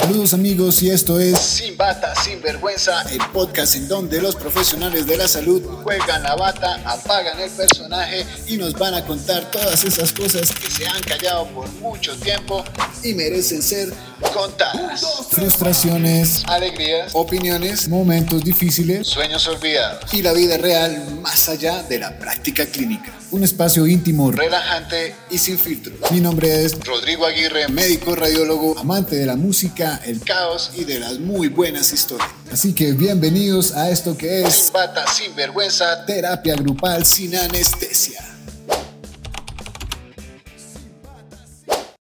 Saludos amigos, y esto es Sin Bata, Sin Vergüenza, el podcast en donde los profesionales de la salud juegan la bata, apagan el personaje y nos van a contar todas esas cosas que se han callado por mucho tiempo y merecen ser contadas. frustraciones, Alegrías, opiniones, momentos difíciles sueños olvidados, y la vida real más allá de la práctica clínica. Un espacio íntimo, relajante y sin filtro. Mi nombre es Rodrigo Aguirre, médico radiólogo, amante de la música, el caos y de las muy buenas historias. Así que bienvenidos a esto que es Sin Bata, Sin Vergüenza, terapia grupal sin anestesia.